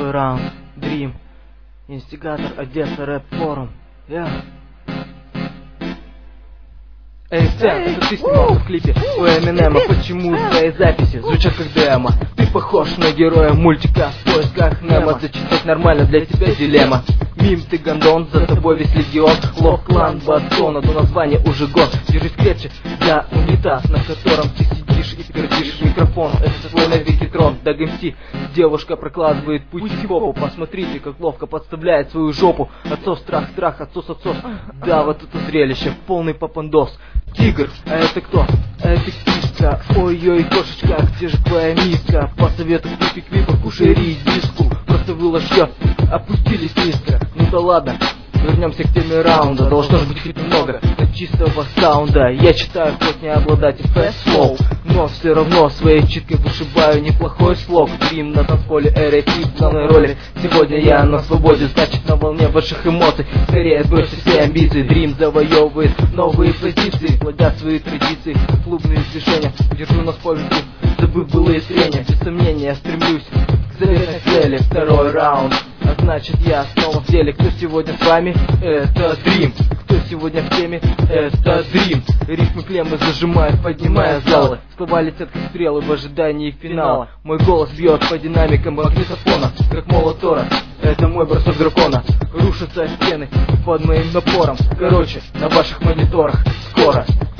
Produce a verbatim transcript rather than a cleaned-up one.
Второй раунд, Dream, инстигатор, Одесса, рэп форум. Я. Эй, Сэм, это ты снимался в клипе у Эминема. Почему твои записи звучат как демо? Ты похож на героя мультика в поисках Немо. Зачитать нормально, для тебя дилемма. Мим, ты гондон, за тобой весь легион. Лох, клан, батон, до названия уже гон. Держись крепче, я унитаз, на котором ты сидишь и пердишь микрофон. Это твой навеки трон, Даг эм си. Девушка прокладывает путь к хип-хопу. Посмотрите, как ловко подставляет свою жопу. Отцов страх, страх, отцов отцов. Да, вот это зрелище, полный попандос. Тигр, а это кто? А это кишка. Ой-ой, кошечка, где же твоя миска? По совету квипи-кви, покушай редиску. Просто вы ложьё, опустились низко. Ну да ладно, вернемся к теме раунда. Должно же быть хоть немного чистого саунда. Я читаю, хоть не обладатель fast flow, но все равно своей читкой вышибаю неплохой слог. Дрим на танцполе, эротип в главной роли. Сегодня я на свободе, значит на волне ваших эмоций. Скорее сбросьте все амбиции. Дрим завоевывает новые позиции, плодят свои традиции, клубные движения. Держу нас по ветру, забыв былые трения. Без сомнения я стремлюсь к заветной цели. Второй раунд, а значит я снова в деле. Кто сегодня с вами? Это Дрим. Кто сегодня в теме? Это Дрим. Рифмы клеммы зажимают, поднимая залы. Слова летят как стрелы в ожидании финала. Мой голос бьет по динамикам магнитофона, как молот Тора. Это мой бросок дракона. Рушатся стены под моим напором. Короче, на ваших мониторах скоро.